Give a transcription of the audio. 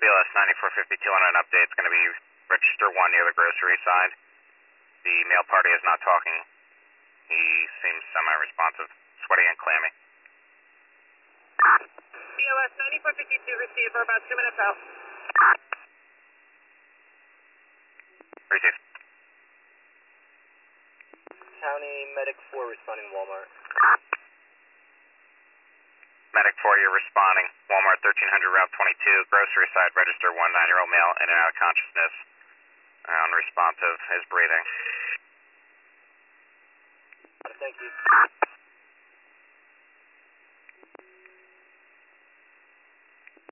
BLS 9452 on an update. It's going to be register 1 near the grocery side. The male party is not talking. He seems semi-responsive, sweaty and clammy. BLS 9452 received. We're about 2 minutes out. Receive. County Medic 4 responding Walmart. Medic 4, you're responding. Walmart 1300 Route 22, grocery side, register 1 9-year-old male in and out of consciousness. Unresponsive, is breathing. Thank you.